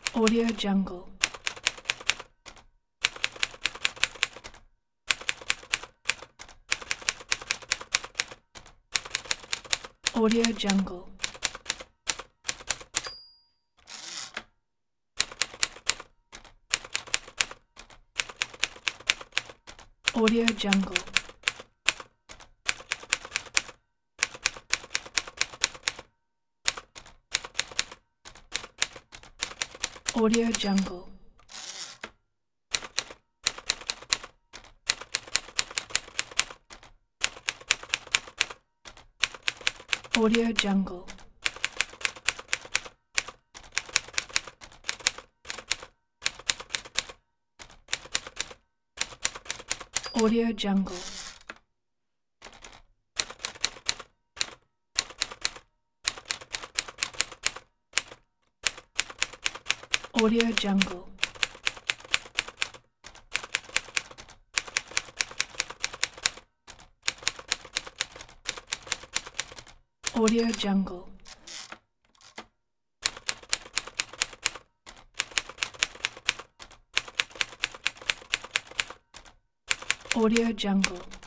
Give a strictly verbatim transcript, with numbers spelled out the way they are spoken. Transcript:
Audio Jungle. Audio Jungle. Audio Jungle. Audio Jungle. Audio Jungle. Audio Jungle. Audio Jungle. Audio Jungle. Audio Jungle.